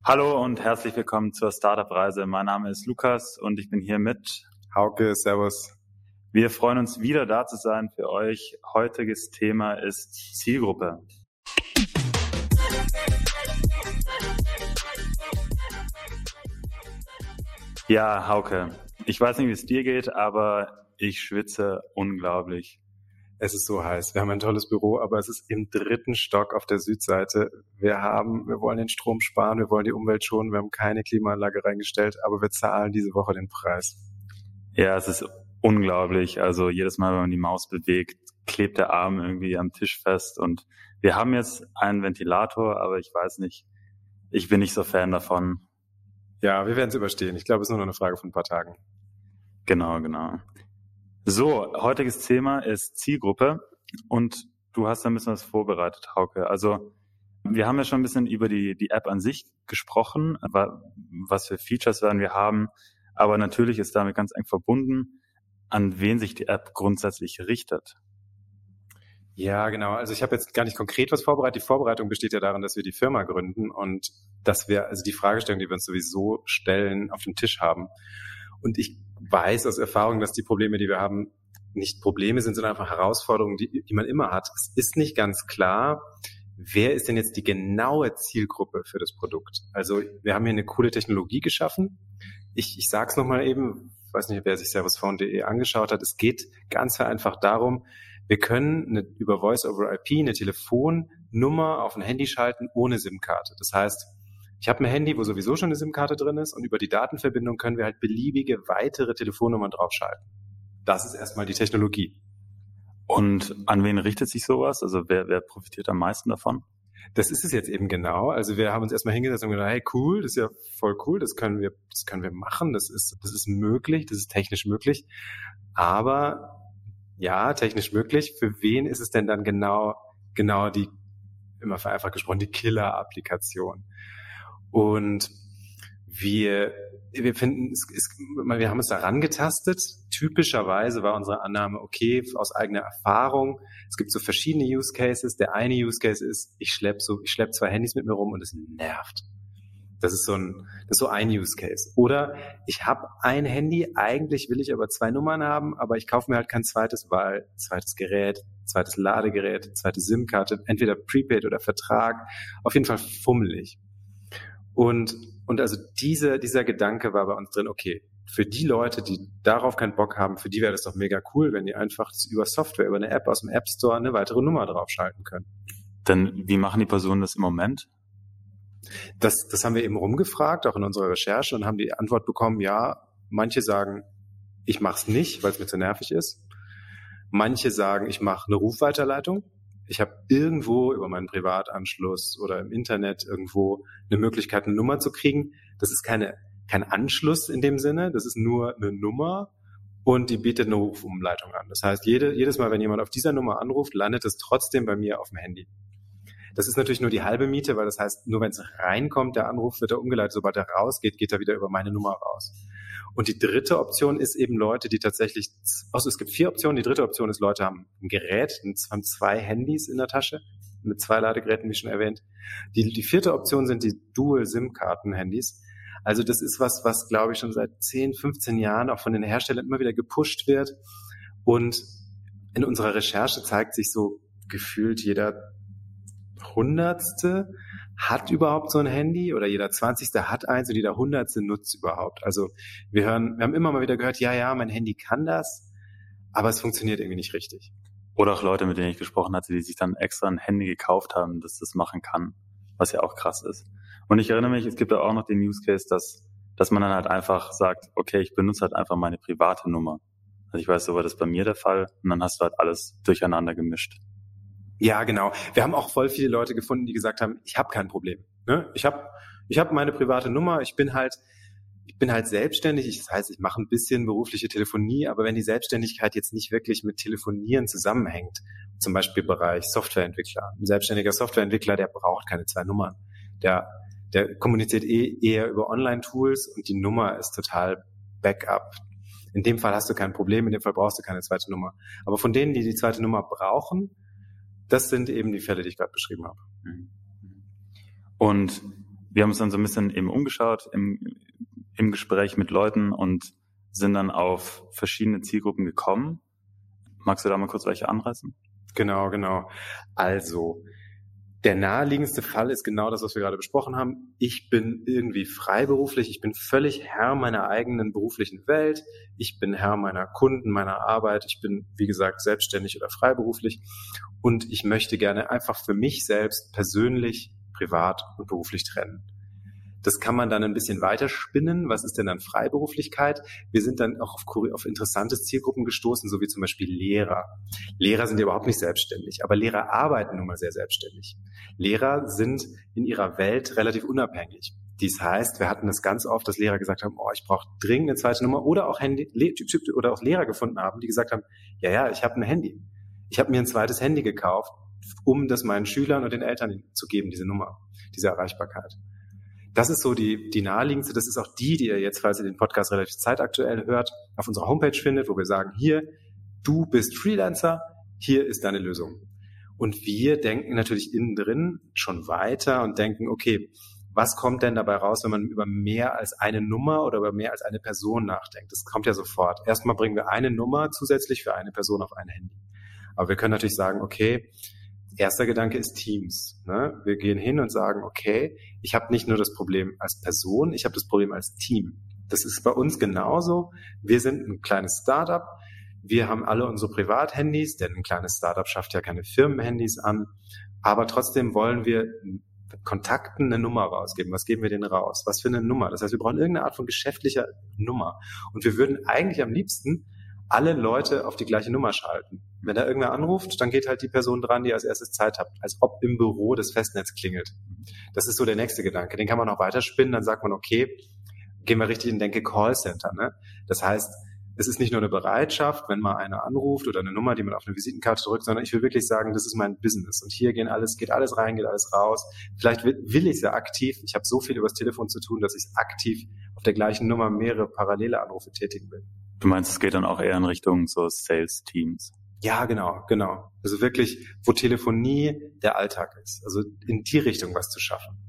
Hallo und herzlich willkommen zur Startup-Reise. Mein Name ist Lukas und ich bin hier mit Hauke. Servus. Wir freuen uns wieder da zu sein für euch. Heutiges Thema ist Zielgruppe. Ja, Hauke, ich weiß nicht, wie es dir geht, aber ich schwitze unglaublich. Es ist so heiß. Wir haben ein tolles Büro, aber es ist im 3. Stock auf der Südseite. Wir wollen den Strom sparen, wir wollen die Umwelt schonen, wir haben keine Klimaanlage reingestellt, aber wir zahlen diese Woche den Preis. Ja, es ist unglaublich. Also jedes Mal, wenn man die Maus bewegt, klebt der Arm irgendwie am Tisch fest. Und wir haben jetzt einen Ventilator, aber ich weiß nicht, ich bin nicht so Fan davon. Ja, wir werden es überstehen. Ich glaube, es ist nur noch eine Frage von ein paar Tagen. Genau. So, heutiges Thema ist Zielgruppe und du hast da ein bisschen was vorbereitet, Hauke. Also wir haben ja schon ein bisschen über die App an sich gesprochen, was für Features werden wir haben, aber natürlich ist damit ganz eng verbunden, an wen sich die App grundsätzlich richtet. Ja, genau. Also ich habe jetzt gar nicht konkret was vorbereitet. Die Vorbereitung besteht ja darin, dass wir die Firma gründen und dass wir also die Fragestellung, die wir uns sowieso stellen, auf dem Tisch haben. Und ich weiß aus Erfahrung, dass die Probleme, die wir haben, nicht Probleme sind, sondern einfach Herausforderungen, die man immer hat. Es ist nicht ganz klar, wer ist denn jetzt die genaue Zielgruppe für das Produkt? Also wir haben hier eine coole Technologie geschaffen. Ich sage es nochmal eben, ich weiß nicht, wer sich servusphone.de angeschaut hat. Es geht ganz vereinfacht darum, wir können über Voice-over-IP eine Telefonnummer auf ein Handy schalten ohne SIM-Karte. Das heißt, ich habe ein Handy, wo sowieso schon eine SIM-Karte drin ist und über die Datenverbindung können wir halt beliebige weitere Telefonnummern draufschalten. Das ist erstmal die Technologie. Und an wen richtet sich sowas? Also wer profitiert am meisten davon? Das ist es jetzt eben genau. Also wir haben uns erstmal hingesetzt und gedacht, hey cool, das ist ja voll cool, das können wir machen, das ist möglich, das ist technisch möglich. Aber ja, technisch möglich. Für wen ist es denn dann genau die, immer vereinfacht gesprochen, die Killer-Applikation? Und wir finden, wir haben uns da rangetastet. Typischerweise war unsere Annahme, okay, aus eigener Erfahrung, es gibt so verschiedene Use Cases. Der eine Use Case ist, ich schlepp 2 Handys mit mir rum und es nervt. Das ist so ein Use Case. Oder ich habe ein Handy, eigentlich will ich aber 2 Nummern haben, aber ich kaufe mir halt kein zweites, weil zweites Gerät, zweites Ladegerät, zweite SIM-Karte, entweder Prepaid oder Vertrag, auf jeden Fall fummelig. Und also dieser Gedanke war bei uns drin, okay, für die Leute, die darauf keinen Bock haben, für die wäre das doch mega cool, wenn die einfach über Software, über eine App aus dem App Store eine weitere Nummer draufschalten können. Denn wie machen die Personen das im Moment? Das haben wir eben rumgefragt, auch in unserer Recherche, und haben die Antwort bekommen, ja, manche sagen, ich mache es nicht, weil es mir zu nervig ist. Manche sagen, ich mache eine Rufweiterleitung. Ich habe irgendwo über meinen Privatanschluss oder im Internet irgendwo eine Möglichkeit, eine Nummer zu kriegen. Das ist kein Anschluss in dem Sinne, das ist nur eine Nummer und die bietet eine Rufumleitung an. Das heißt, jedes Mal, wenn jemand auf dieser Nummer anruft, landet es trotzdem bei mir auf dem Handy. Das ist natürlich nur die halbe Miete, weil das heißt, nur wenn es reinkommt, der Anruf wird er umgeleitet. Sobald er rausgeht, geht er wieder über meine Nummer raus. Und die dritte Option ist eben Leute, die tatsächlich, also es gibt 4 Optionen. Die dritte Option ist, Leute haben ein Gerät, haben 2 Handys in der Tasche, mit 2 Ladegeräten, wie schon erwähnt. Die 4. Option sind die Dual-SIM-Karten-Handys. Also das ist was glaube ich schon seit 10, 15 Jahren auch von den Herstellern immer wieder gepusht wird. Und in unserer Recherche zeigt sich so gefühlt jeder Hundertste hat überhaupt so ein Handy oder jeder 20. hat eins und jeder 100. nutzt überhaupt. Also wir haben immer mal wieder gehört, ja, mein Handy kann das, aber es funktioniert irgendwie nicht richtig. Oder auch Leute, mit denen ich gesprochen hatte, die sich dann extra ein Handy gekauft haben, das das machen kann, was ja auch krass ist. Und ich erinnere mich, es gibt ja auch noch den Use Case, dass man dann halt einfach sagt, okay, ich benutze halt einfach meine private Nummer. Also ich weiß, so war das bei mir der Fall und dann hast du halt alles durcheinander gemischt. Ja, genau. Wir haben auch voll viele Leute gefunden, die gesagt haben, ich habe kein Problem. Ne? Ich hab meine private Nummer, ich bin halt selbstständig. Das heißt, ich mache ein bisschen berufliche Telefonie, aber wenn die Selbstständigkeit jetzt nicht wirklich mit Telefonieren zusammenhängt, zum Beispiel Bereich Softwareentwickler, ein selbstständiger Softwareentwickler, der braucht keine 2 Nummern. Der kommuniziert eher über Online-Tools und die Nummer ist total Backup. In dem Fall hast du kein Problem, in dem Fall brauchst du keine zweite Nummer. Aber von denen, die die zweite Nummer brauchen, das sind eben die Fälle, die ich gerade beschrieben habe. Und wir haben uns dann so ein bisschen eben umgeschaut im Gespräch mit Leuten und sind dann auf verschiedene Zielgruppen gekommen. Magst du da mal kurz welche anreißen? Genau. Also, der naheliegendste Fall ist genau das, was wir gerade besprochen haben. Ich bin irgendwie freiberuflich, ich bin völlig Herr meiner eigenen beruflichen Welt, ich bin Herr meiner Kunden, meiner Arbeit, ich bin, wie gesagt, selbstständig oder freiberuflich und ich möchte gerne einfach für mich selbst persönlich, privat und beruflich trennen. Das kann man dann ein bisschen weiter spinnen. Was ist denn dann Freiberuflichkeit? Wir sind dann auch auf interessante Zielgruppen gestoßen, so wie zum Beispiel Lehrer. Lehrer sind ja überhaupt nicht selbstständig, aber Lehrer arbeiten nun mal sehr selbstständig. Lehrer sind in ihrer Welt relativ unabhängig. Dies heißt, wir hatten das ganz oft, dass Lehrer gesagt haben, ich brauche dringend eine zweite Nummer oder auch oder auch Lehrer gefunden haben, die gesagt haben, ja, ich habe ein Handy. Ich habe mir ein zweites Handy gekauft, um das meinen Schülern und den Eltern zu geben, diese Nummer, diese Erreichbarkeit. Das ist so die naheliegendste, das ist auch die ihr jetzt, falls ihr den Podcast relativ zeitaktuell hört, auf unserer Homepage findet, wo wir sagen, hier, du bist Freelancer, hier ist deine Lösung. Und wir denken natürlich innen drin schon weiter und denken, okay, was kommt denn dabei raus, wenn man über mehr als eine Nummer oder über mehr als eine Person nachdenkt? Das kommt ja sofort. Erstmal bringen wir eine Nummer zusätzlich für eine Person auf ein Handy. Aber wir können natürlich sagen, okay, erster Gedanke ist Teams. Ne? Wir gehen hin und sagen, okay, ich habe nicht nur das Problem als Person, ich habe das Problem als Team. Das ist bei uns genauso. Wir sind ein kleines Startup. Wir haben alle unsere Privathandys, denn ein kleines Startup schafft ja keine Firmenhandys an. Aber trotzdem wollen wir Kontakten eine Nummer rausgeben. Was geben wir denen raus? Was für eine Nummer? Das heißt, wir brauchen irgendeine Art von geschäftlicher Nummer. Und wir würden eigentlich am liebsten alle Leute auf die gleiche Nummer schalten. Wenn da irgendwer anruft, dann geht halt die Person dran, die als erstes Zeit hat, als ob im Büro das Festnetz klingelt. Das ist so der nächste Gedanke. Den kann man noch weiterspinnen, dann sagt man, okay, gehen wir richtig in Denke Callcenter. Ne? Das heißt, es ist nicht nur eine Bereitschaft, wenn mal einer anruft oder eine Nummer, die man auf eine Visitenkarte drückt, sondern ich will wirklich sagen, das ist mein Business. Und hier geht alles rein, geht alles raus. Vielleicht will ich es ja aktiv. Ich habe so viel übers Telefon zu tun, dass ich aktiv auf der gleichen Nummer mehrere parallele Anrufe tätigen will. Du meinst, es geht dann auch eher in Richtung so Sales-Teams? Ja, genau. Also wirklich, wo Telefonie der Alltag ist. Also in die Richtung was zu schaffen.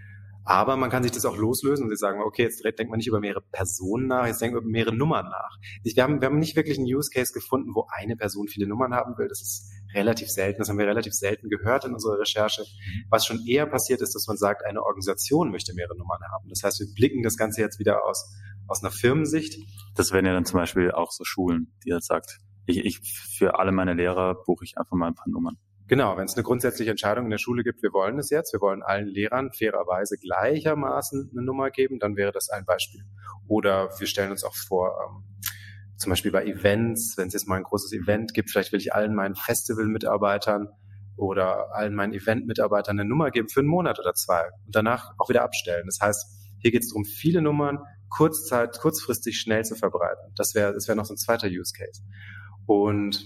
Aber man kann sich das auch loslösen und sagen, okay, jetzt denkt man nicht über mehrere Personen nach, jetzt denkt man über mehrere Nummern nach. Wir haben nicht wirklich einen Use Case gefunden, wo eine Person viele Nummern haben will. Das ist relativ selten. Das haben wir relativ selten gehört in unserer Recherche. Was schon eher passiert ist, dass man sagt, eine Organisation möchte mehrere Nummern haben. Das heißt, wir blicken das Ganze jetzt wieder aus einer Firmensicht. Das wären ja dann zum Beispiel auch so Schulen, die halt sagt, ich für alle meine Lehrer buche ich einfach mal ein paar Nummern. Genau, wenn es eine grundsätzliche Entscheidung in der Schule gibt, wir wollen es jetzt, wir wollen allen Lehrern fairerweise gleichermaßen eine Nummer geben, dann wäre das ein Beispiel. Oder wir stellen uns auch vor, zum Beispiel bei Events, wenn es jetzt mal ein großes Event gibt, vielleicht will ich allen meinen Festival-Mitarbeitern oder allen meinen Event-Mitarbeitern eine Nummer geben für einen Monat oder zwei und danach auch wieder abstellen. Das heißt, hier geht es darum, viele Nummern kurzfristig schnell zu verbreiten. Das wäre noch so ein zweiter Use Case. Und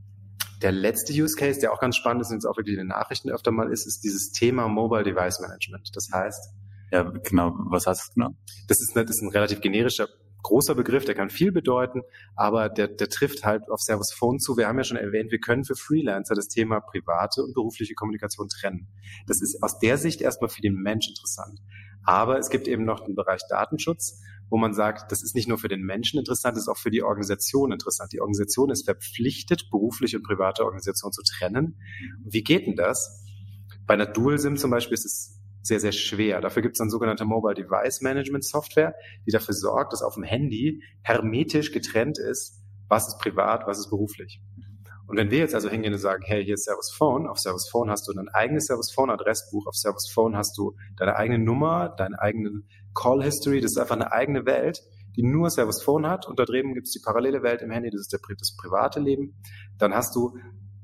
der letzte Use Case, der auch ganz spannend ist und jetzt auch wirklich in den Nachrichten öfter mal ist dieses Thema Mobile Device Management. Das heißt... Ja, genau. Was heißt das genau? Das ist ein relativ generischer, großer Begriff, der kann viel bedeuten, aber der trifft halt auf Servus Phone zu. Wir haben ja schon erwähnt, wir können für Freelancer das Thema private und berufliche Kommunikation trennen. Das ist aus der Sicht erstmal für den Mensch interessant. Aber es gibt eben noch den Bereich Datenschutz, wo man sagt, das ist nicht nur für den Menschen interessant, das ist auch für die Organisation interessant. Die Organisation ist verpflichtet, berufliche und private Organisation zu trennen. Wie geht denn das? Bei einer Dual-SIM zum Beispiel ist es sehr, sehr schwer. Dafür gibt es dann sogenannte Mobile Device Management Software, die dafür sorgt, dass auf dem Handy hermetisch getrennt ist, was ist privat, was ist beruflich. Und wenn wir jetzt also hingehen und sagen, hey, hier ist Servus Phone, auf Servus Phone hast du dein eigenes Servus Phone Adressbuch, auf Servus Phone hast du deine eigene Nummer, deine eigene Call History, das ist einfach eine eigene Welt, die nur Servus Phone hat und da drüben gibt es die parallele Welt im Handy, das ist das private Leben. Dann hast du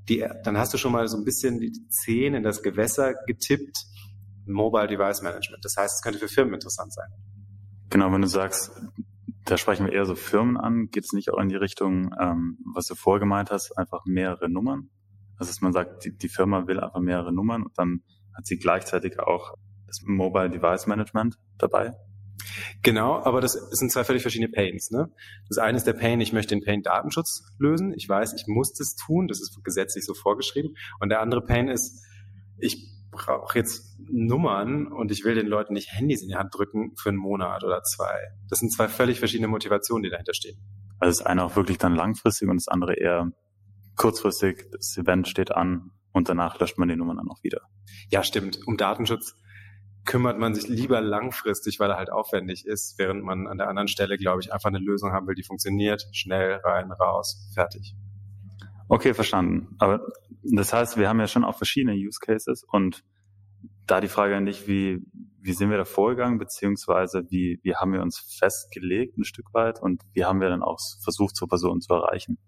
schon mal so ein bisschen die Zehen in das Gewässer getippt, Mobile Device Management. Das heißt, es könnte für Firmen interessant sein. Genau, wenn du sagst, da sprechen wir eher so Firmen an, geht es nicht auch in die Richtung, was du vorher gemeint hast, einfach mehrere Nummern? Also dass man sagt, die Firma will einfach mehrere Nummern und dann hat sie gleichzeitig auch das Mobile Device Management dabei? Genau, aber das sind zwei völlig verschiedene Pains. Ne? Das eine ist der Pain, ich möchte den Pain Datenschutz lösen. Ich weiß, ich muss das tun, das ist gesetzlich so vorgeschrieben. Und der andere Pain ist, ich brauche jetzt Nummern und ich will den Leuten nicht Handys in die Hand drücken für einen Monat oder 2. Das sind 2 völlig verschiedene Motivationen, die dahinter stehen. Also das eine auch wirklich dann langfristig und das andere eher kurzfristig. Das Event steht an und danach löscht man die Nummern dann auch wieder. Ja, stimmt. Um Datenschutz kümmert man sich lieber langfristig, weil er halt aufwendig ist, während man an der anderen Stelle, glaube ich, einfach eine Lösung haben will, die funktioniert. Schnell, rein, raus, fertig. Okay, verstanden. Aber das heißt, wir haben ja schon auch verschiedene Use Cases und da die Frage an dich, wie sind wir da vorgegangen, beziehungsweise wie haben wir uns festgelegt ein Stück weit und wie haben wir dann auch versucht, so Personen zu erreichen?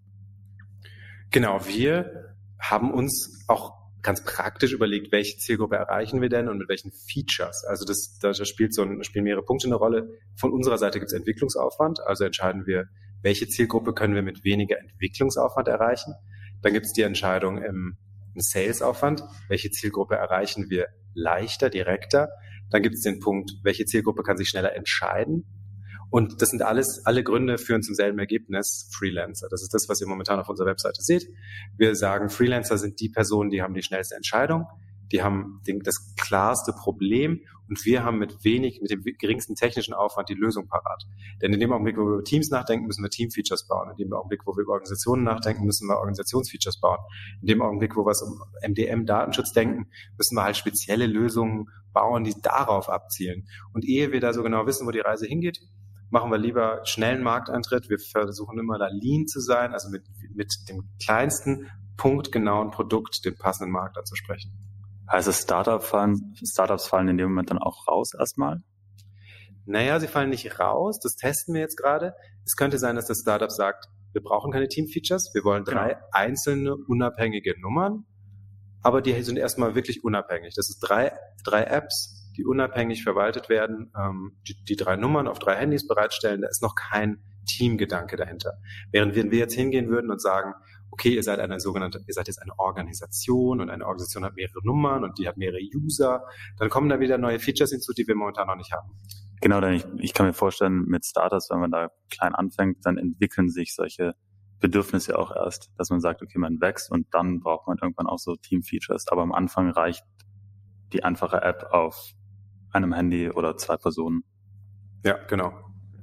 Genau, wir haben uns auch ganz praktisch überlegt, welche Zielgruppe erreichen wir denn und mit welchen Features. Also da spielen mehrere Punkte eine Rolle. Von unserer Seite gibt es Entwicklungsaufwand, also entscheiden wir, welche Zielgruppe können wir mit weniger Entwicklungsaufwand erreichen. Dann gibt es die Entscheidung im Sales-Aufwand, welche Zielgruppe erreichen wir leichter, direkter. Dann gibt es den Punkt, welche Zielgruppe kann sich schneller entscheiden. Und das sind alle Gründe führen zum selben Ergebnis, Freelancer. Das ist das, was ihr momentan auf unserer Webseite seht. Wir sagen, Freelancer sind die Personen, die haben die schnellste Entscheidung, die haben das klarste Problem und wir haben mit dem geringsten technischen Aufwand die Lösung parat. Denn in dem Augenblick, wo wir über Teams nachdenken, müssen wir Team-Features bauen. In dem Augenblick, wo wir über Organisationen nachdenken, müssen wir Organisationsfeatures bauen. In dem Augenblick, wo wir um MDM-Datenschutz denken, müssen wir halt spezielle Lösungen bauen, die darauf abzielen. Und ehe wir da so genau wissen, wo die Reise hingeht, machen wir lieber schnellen Markteintritt. Wir versuchen immer da lean zu sein, also mit dem kleinsten, punktgenauen Produkt den passenden Markt anzusprechen. Heißt es, Startups fallen in dem Moment dann auch raus erstmal? Naja, sie fallen nicht raus. Das testen wir jetzt gerade. Es könnte sein, dass das Startup sagt, wir brauchen keine Team-Features. Wir wollen 3 einzelne unabhängige Nummern. Aber die sind erstmal wirklich unabhängig. Das ist 3 Apps, die unabhängig verwaltet werden, die 3 Nummern auf 3 Handys bereitstellen. Da ist noch kein Teamgedanke dahinter. Während wir jetzt hingehen würden und sagen, okay, ihr seid jetzt eine Organisation und eine Organisation hat mehrere Nummern und die hat mehrere User, dann kommen da wieder neue Features hinzu, die wir momentan noch nicht haben. Genau, denn ich kann mir vorstellen, mit Startups, wenn man da klein anfängt, dann entwickeln sich solche Bedürfnisse auch erst, dass man sagt, okay, man wächst und dann braucht man irgendwann auch so Team-Features. Aber am Anfang reicht die einfache App auf einem Handy oder 2 Personen. Ja, genau.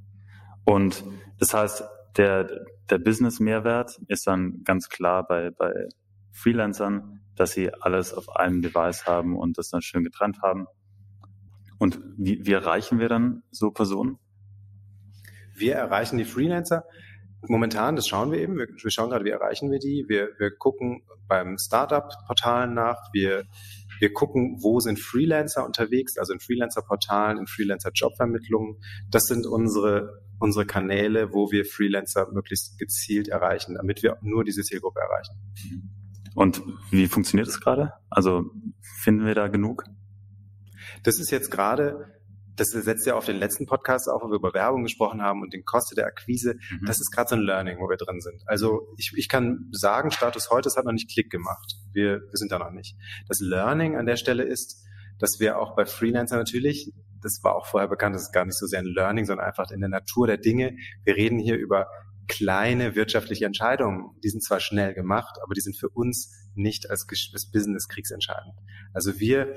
Und das heißt, der Business-Mehrwert ist dann ganz klar bei Freelancern, dass sie alles auf einem Device haben und das dann schön getrennt haben. Und wie erreichen wir dann so Personen? Wir erreichen die Freelancer momentan, das schauen wir eben. Wir schauen gerade, wie erreichen wir die. Wir gucken beim Startup-Portalen nach. Wir gucken, wo sind Freelancer unterwegs, also in Freelancer-Portalen, in Freelancer-Jobvermittlungen. Das sind unsere Kanäle, wo wir Freelancer möglichst gezielt erreichen, damit wir nur diese Zielgruppe erreichen. Und wie funktioniert das gerade? Also finden wir da genug? Das ist jetzt gerade, das setzt ja auf den letzten Podcast auf, wo wir über Werbung gesprochen haben und den Kosten der Akquise. Das ist gerade so ein Learning, wo wir drin sind. Also ich kann sagen, Status heute, es hat noch nicht Klick gemacht. Wir sind da noch nicht. Das Learning an der Stelle ist, dass wir auch bei Freelancer natürlich, das war auch vorher bekannt, das ist gar nicht so sehr ein Learning, sondern einfach in der Natur der Dinge. Wir reden hier über kleine wirtschaftliche Entscheidungen. Die sind zwar schnell gemacht, aber die sind für uns nicht als Business kriegsentscheidend. Also wir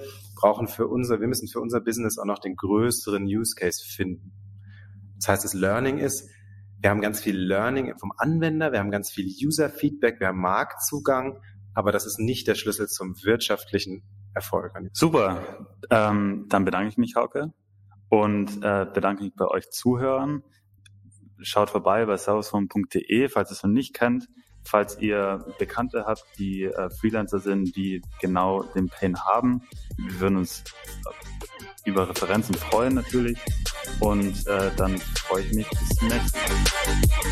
müssen für unser Business auch noch den größeren Use Case finden. Das heißt, das Learning ist, wir haben ganz viel Learning vom Anwender, wir haben ganz viel User-Feedback, wir haben Marktzugang, aber das ist nicht der Schlüssel zum wirtschaftlichen Erfolg. Super, dann bedanke ich mich, Hauke, und bedanke mich bei euch Zuhörern. Schaut vorbei bei servusphone.de, falls ihr es noch nicht kennt. Falls ihr Bekannte habt, die Freelancer sind, die genau den Pain haben. Wir würden uns über Referenzen freuen natürlich. Und dann freue ich mich bis zum nächsten Mal.